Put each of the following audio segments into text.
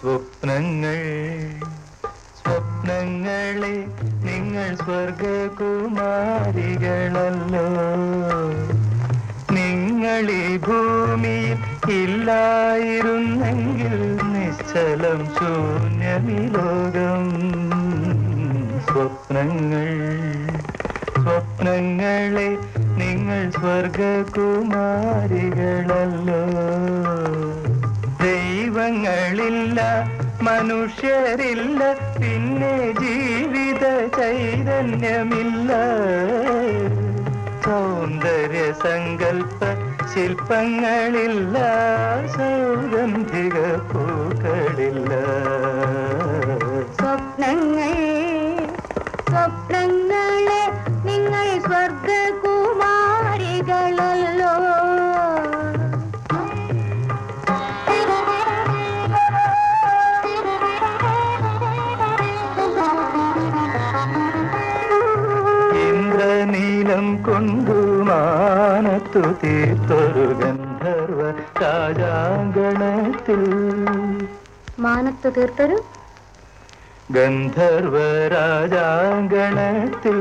സ്വപ്നങ്ങൾ സ്വപ്നങ്ങളെ നിങ്ങൾ സ്വർഗകുമാരികളല്ലോ. നിങ്ങൾ ഈ ഭൂമിയിൽ ഇല്ലായിരുന്നെങ്കിൽ നിശ്ചലം ശൂന്യമി ലോകം. സ്വപ്നങ്ങൾ സ്വപ്നങ്ങളെ നിങ്ങൾ സ്വർഗകുമാരികളല്ലോ. ദൈവങ്ങളില്ല, മനുഷ്യരില്ല, പിന്നെ ജീവിത ചൈതന്യമില്ല. സൗന്ദര്യ സങ്കൽപ്പ ശില്പങ്ങളില്ല, സൗഗന്ധിക പൂക്കളില്ല. സ്വപ്നങ്ങൾ സ്വപ്നങ്ങളെ നിങ്ങൾ സ്വർഗകുമാരികളല്ലോ. ഇന്ദ്രനീലം കൊണ്ടു മാനത്തു തീർത്തൊരു ഗന്ധർവ രാജാങ്കണത്തിൽ. മാനത്തു തീർത്തൊരു ഗന്ധർവ രാജാങ്കണത്തിൽ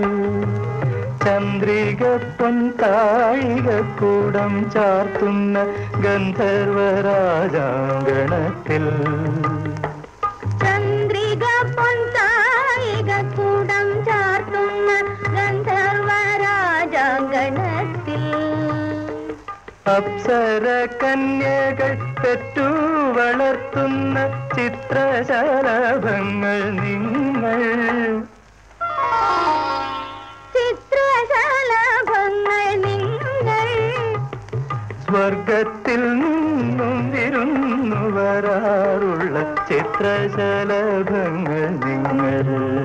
ചന്ദ്രിക പൊൻതാഴികക്കൂടം ചാർത്തുന്ന ഗന്ധർവ രാജാങ്കണത്തിൽ. ചന്ദ്രിക പൊൻതാഴികക്കൂടം ചാർത്തുന്ന ഗന്ധർവ രാജാങ്കണത്തിൽ. അപ്സര കന്യകൾ പെറ്റു വളർത്തുന്ന ചിത്രശലഭങ്ങൾ നിങ്ങൾ. ചിത്രശലഭങ്ങൾ നിങ്ങൾ. സ്വർഗത്തിൽ നിന്നും വിരുന്നു വരാറുള്ള ചിത്രശലഭങ്ങൾ നിങ്ങൾ.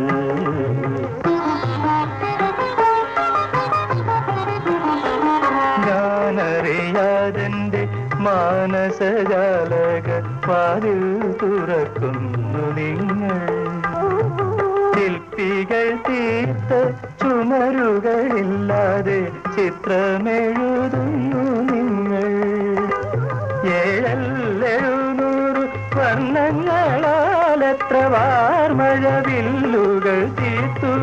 ഞാനറിയാതെന്റെ മാനസജാലക വാതിൽ തുറക്കുന്നു നിങ്ങൾ. ശില്പികൾ തീർത്ത ചുമരുകളില്ലാതെ ചിത്രമെഴുതുന്നു നിങ്ങൾ. 700 വർണ്ണങ്ങളാൽ എത്ര വാർമഴവില്ലുകൾ തീർത്തു.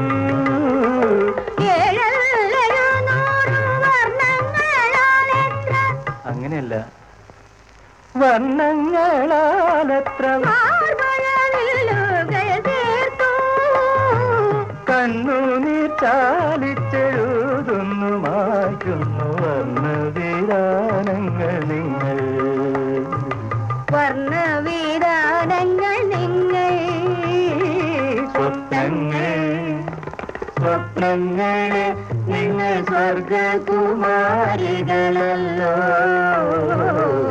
അങ്ങനെയല്ല, വർണ്ണങ്ങളാലത്ര കണ്ണുനീർ ചാലിച്ചെഴുതുന്നു മായ്ക്കുന്നു വർണ്ണവിധാനങ്ങൾ നിങ്ങൾ. വർണ്ണവിധാനങ്ങൾ നിങ്ങൾ. സ്വപ്നങ്ങൾ സ്വപ്നങ്ങളെ നിങ്ങൾ സ്വർഗകുമാരികളല്ലോ.